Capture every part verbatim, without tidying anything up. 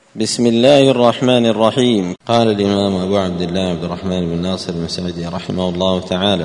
بسم الله الرحمن الرحيم. قال الإمام أبو عبد الله عبد الرحمن بن ناصر المسعدي رحمه الله تعالى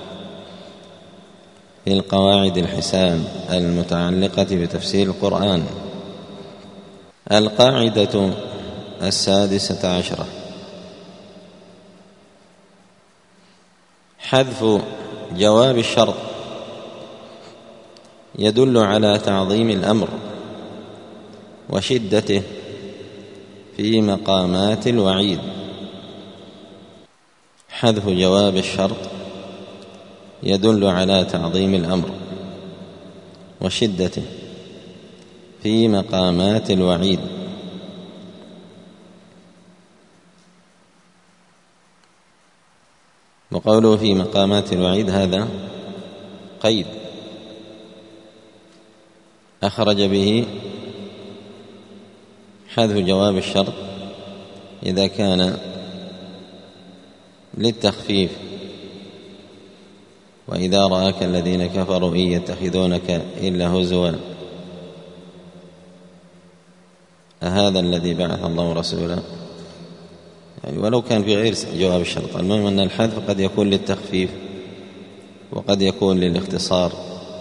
في القواعد الحسان المتعلقة بتفسير القرآن: القاعدة السادسة عشرة: حذف جواب الشرط يدل على تعظيم الأمر وشدته في مقامات الوعيد. حذف جواب الشرط يدل على تعظيم الأمر وشدته في مقامات الوعيد. وقوله في مقامات الوعيد هذا قيد أخرج به حذف جواب الشرط إذا كان للتخفيف: وإذا رآك الذين كفروا إن يتخذونك إلا هزوا أهذا الذي بعث الله رسولا. يعني ولو كان في غير جواب الشرط، المهم أن الحذف قد يكون للتخفيف وقد يكون للاختصار.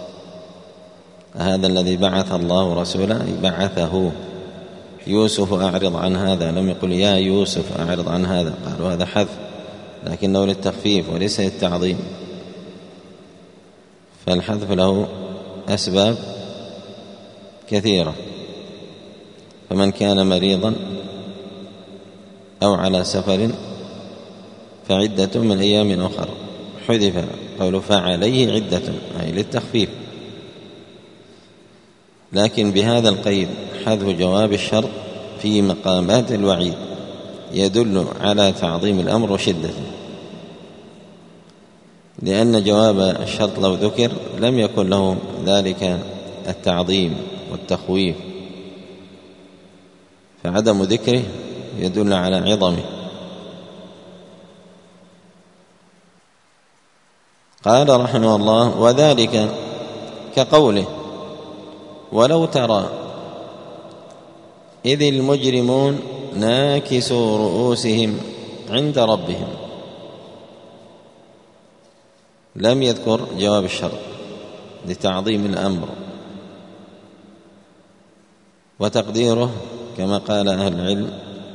هذا الذي بعث الله رسولا بعثه. يوسف أعرض عن هذا، لم يقل يا يوسف أعرض عن هذا، قالوا هذا حذف لكنه للتخفيف وليس للتعظيم. فالحذف له أسباب كثيرة، فمن كان مريضا أو على سفر فعدة من أيام أخر. حذف قوله فعليه عدة أي للتخفيف، لكن بهذا القيد: حذف جواب الشرط في مقامات الوعيد يدل على تعظيم الأمر وشدته، لأن جواب الشرط لو ذكر لم يكن له ذلك التعظيم والتخويف، فعدم ذكره يدل على عظمه. قال رحمه الله: وذلك كقوله: ولو ترى إذ المجرمون ناكسوا رؤوسهم عند ربهم. لم يذكر جواب الشرط لتعظيم الأمر، وتقديره كما قال أهل العلم: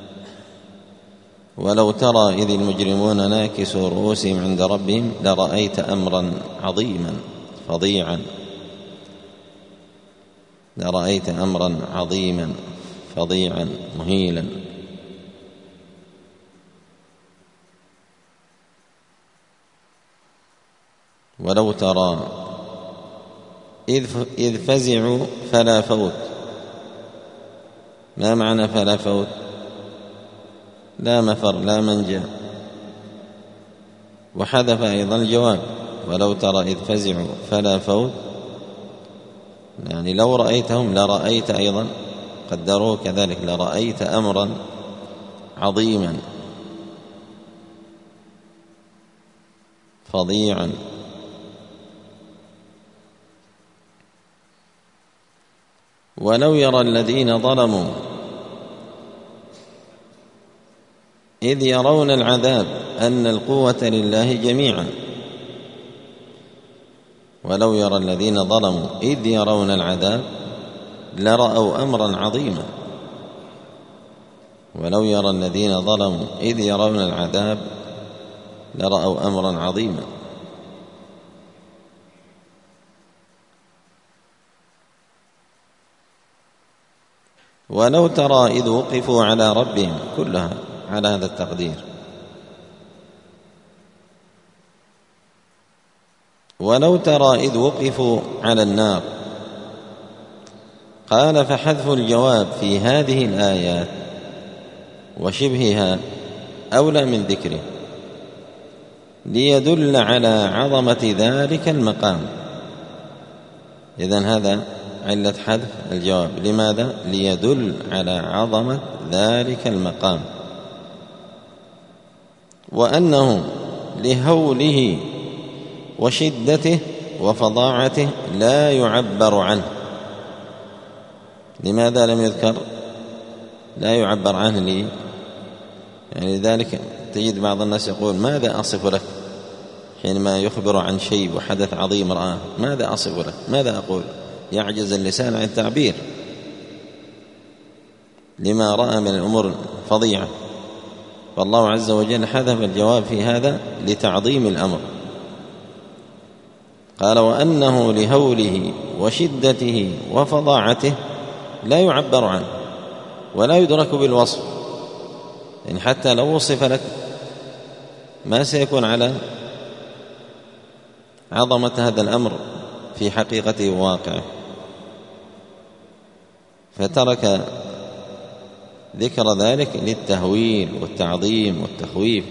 ولو ترى إذ المجرمون ناكسوا رؤوسهم عند ربهم لرأيت أمرا عظيما فظيعا لرأيت أمرا عظيما فظيعا مهيلا. ولو ترى إذ فزعوا فلا فوت. ما معنى فلا فوت؟ لا مفر لا منجا. وحذف أيضا الجواب: ولو ترى إذ فزعوا فلا فوت، يعني لو رأيتهم لرأيت أيضا، قدروه كذلك، لرأيت أمرا عظيما فظيعا. ولو يرى الذين ظلموا إذ يرون العذاب أن القوة لله جميعا. ولو يرى الذين ظلموا إذ يرون العذاب لرأوا أمرا عظيما. ولو يرى الذين ظلموا إذ يرون العذاب لرأوا أمرا عظيما. ولو ترى إذ وقفوا على ربهم، كلها على هذا التقدير. ولو ترى إذ وقفوا على النار. قال: فحذف الجواب في هذه الآيات وشبهها أولى من ذكره، ليدل على عظمة ذلك المقام. إذن هذا علة حذف الجواب. لماذا؟ ليدل على عظمة ذلك المقام، وأنه لهوله وشدته وفظاعته لا يعبر عنه. لماذا لم يذكر؟ لا يعبر عنه لي، يعني لذلك تجد بعض الناس يقول ماذا أصف لك حينما يخبر عن شيء وحدث عظيم رآه، ماذا أصف لك، ماذا أقول؟ يعجز اللسان عن التعبير لما رأى من الأمور فظيعة. فالله عز وجل حذف الجواب في هذا لتعظيم الأمر، قال وأنه لهوله وشدته وفظاعته لا يعبر عنه ولا يدرك بالوصف، يعني حتى لو وصف لك ما سيكون على عظمة هذا الأمر في حقيقته وواقعه. فترك ذكر ذلك للتهويل والتعظيم والتخويف.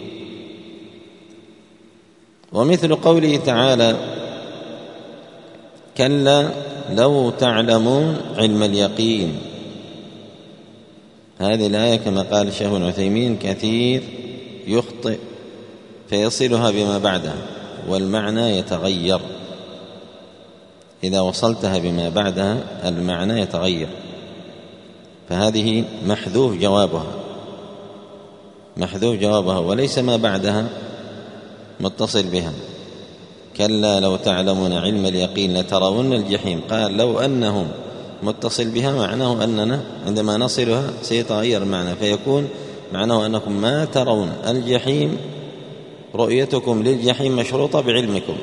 ومثل قوله تعالى كلا لو تعلمون علم اليقين، هذه الآية كما قال الشيخ ابن عثيمين كثير يخطئ فيصلها بما بعدها والمعنى يتغير، إذا وصلتها بما بعدها المعنى يتغير، فهذه محذوف جوابها محذوف جوابها وليس ما بعدها متصل بها. كلا لو تعلمون علم اليقين لترون الجحيم، قال لو أنه متصل بها معناه أننا عندما نصلها سيتغير المعنى، فيكون معناه أنكم ما ترون الجحيم، رؤيتكم للجحيم مشروطة بعلمكم،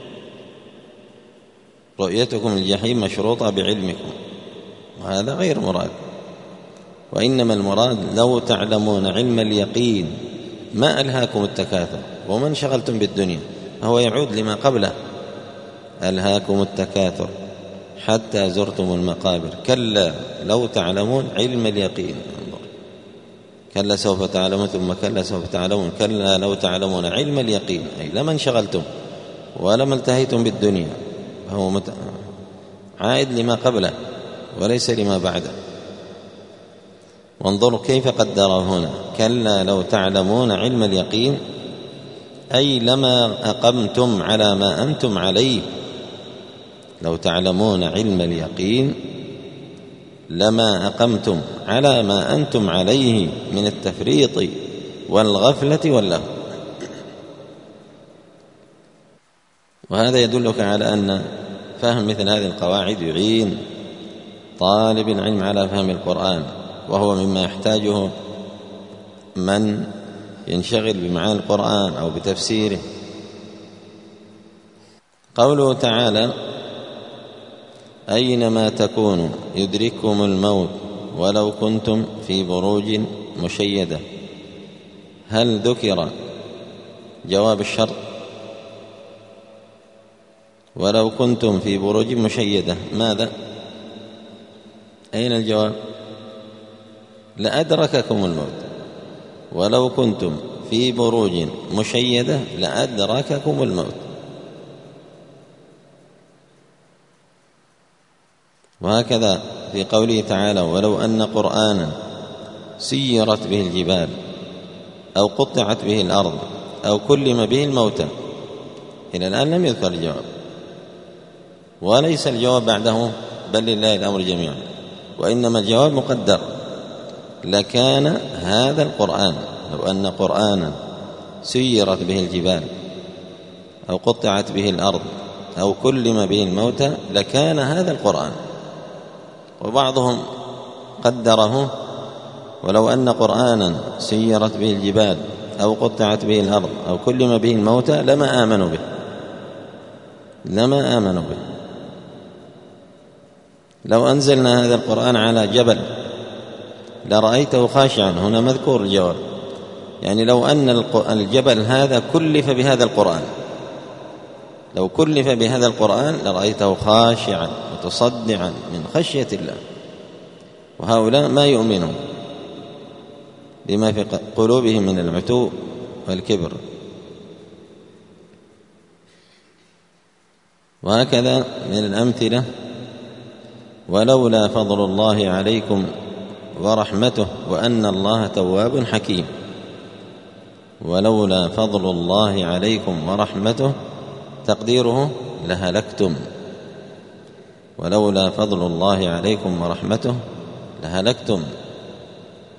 رؤيتكم للجحيم مشروطة بعلمكم، وهذا غير مراد. وإنما المراد لو تعلمون علم اليقين ما ألهاكم التكاثر وما انشغلتم بالدنيا، هو يعود لما قبله، ألهاكم التكاثر حتى زرتم المقابر، كلا لو تعلمون علم اليقين، كلا سوف تعلمون ثم كلا سوف تعلمون، كلا لو تعلمون علم اليقين أي لما انشغلتم ولما التهيتم بالدنيا، فهو مت... عائد لما قبله وليس لما بعده. وانظروا كيف قدره هنا، كلا لو تعلمون علم اليقين أي لما أقمتم على ما أنتم عليه، لو تعلمون علم اليقين لما أقمتم على ما أنتم عليه من التفريط والغفلة واللهو. وهذا يدلك على أن فهم مثل هذه القواعد يعين طالب العلم على فهم القرآن، وهو مما يحتاجه من ينشغل بمعاني القرآن أو بتفسيره. قوله تعالى أينما تكونوا يدرككم الموت ولو كنتم في بروج مشيدة، هل ذكر جواب الشرط؟ ولو كنتم في بروج مشيدة ماذا؟ أين الجواب؟ لأدرككم الموت، ولو كنتم في بروج مشيدة لأدرككم الموت. وهكذا في قوله تعالى ولو أن قرآنا سيرت به الجبال أو قطعت به الأرض أو كلم به الموتى، إلى الآن لم يذكر الجواب، وليس الجواب بعده بل لله الأمر جميعا، وإنما الجواب مقدر، لكان هذا القرآن لو أن قرآنا سيرت به الجبال أو قطعت به الأرض أو كلم به الموتى لكان هذا القرآن. وبعضهم قدره ولو أن قرآنا سيرت به الجبال أو قطعت به الأرض أو كلم به الموتى لما آمنوا به لما آمنوا به لو أنزلنا هذا القرآن على جبل لرأيته خاشعا، هنا مذكور الجواب، يعني لو أن الجبل هذا كلف بهذا القرآن لو كلف بهذا القرآن لرأيته خاشعا متصدعا من خشية الله. وهؤلاء ما يؤمنون بما في قلوبهم من العتو والكبر. وهكذا من الأمثلة ولولا فضل الله عليكم ورحمته وأن الله تواب حكيم، ولولا فضل الله عليكم ورحمته تقديره لهلكتم، ولولا فضل الله عليكم ورحمته لهلكتم.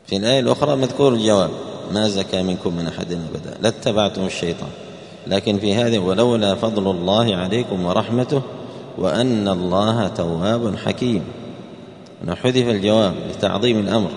في الآية الأخرى مذكور الجواب: ما زكى منكم من أحد أبدا لاتبعتم الشيطان. لكن في هذه: ولولا فضل الله عليكم ورحمته وأن الله تواب حكيم. حذف الجواب لتعظيم الأمر.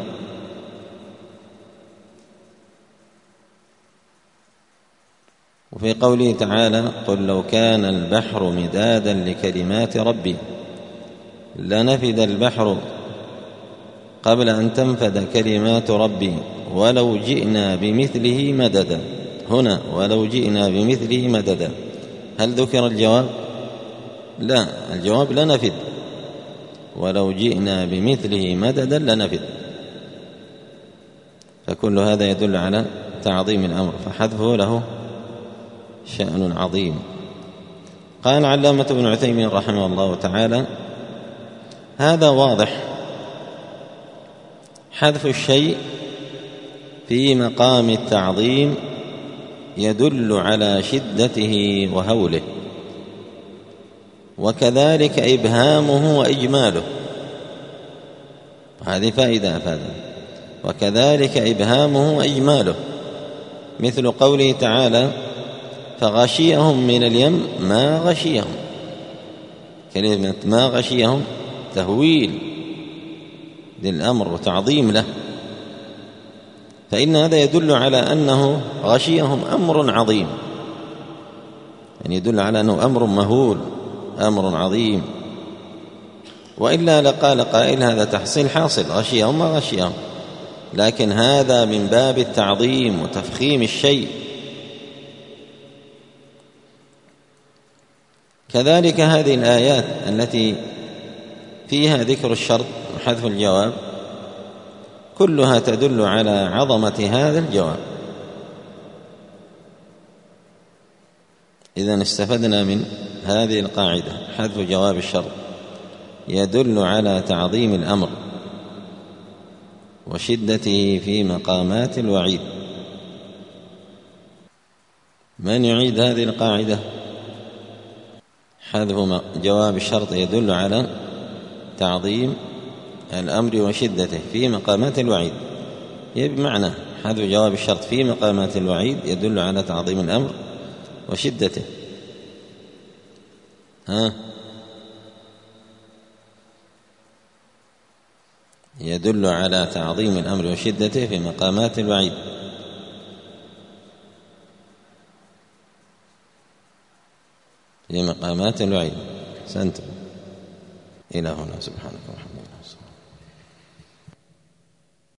وفي قوله تعالى: قل لو كان البحر مدادا لكلمات ربي لنفد البحر قبل أن تنفد كلمات ربي ولو جئنا بمثله مددا. هنا ولو جئنا بمثله مددا، هل ذكر الجواب؟ لا، الجواب لنفد، ولو جئنا بمثله مددا لنفد. فكل هذا يدل على تعظيم الأمر، فحذفه له شأن عظيم. قال علامة ابن عثيمين رحمه الله تعالى: هذا واضح، حذف الشيء في مقام التعظيم يدل على شدته وهوله، وكذلك إبهامه وإجماله. هذه فائدة أفادها: وكذلك إبهامه وإجماله، مثل قوله تعالى: فغشيهم من اليم ما غشيهم. كلمة ما غشيهم تهويل للأمر وتعظيم له، فإن هذا يدل على أنه غشيهم أمر عظيم، يعني يدل على أنه أمر مهول، أمر عظيم. وإلا لقال قائل: هذا تحصيل حاصل، غشيهم ما غشيهم، لكن هذا من باب التعظيم وتفخيم الشيء. كذلك هذه الآيات التي فيها ذكر الشرط وحذف الجواب كلها تدل على عظمة هذا الجواب. إذن استفدنا من هذه القاعدة: حذف جواب الشرط يدل على تعظيم الأمر وشدته في مقامات الوعيد. من يعيد هذه القاعدة؟ حذف جواب الشرط يدل على تعظيم الأمر وشدته في مقامات الوعيد. بمعنى حذف جواب الشرط في مقامات الوعيد يدل على تعظيم الأمر وشدته. ها يدل على تعظيم الأمر وشدته في مقامات الوعيد. في مقامات الوعيد. أحسنتم. إلى هنا. سبحانك.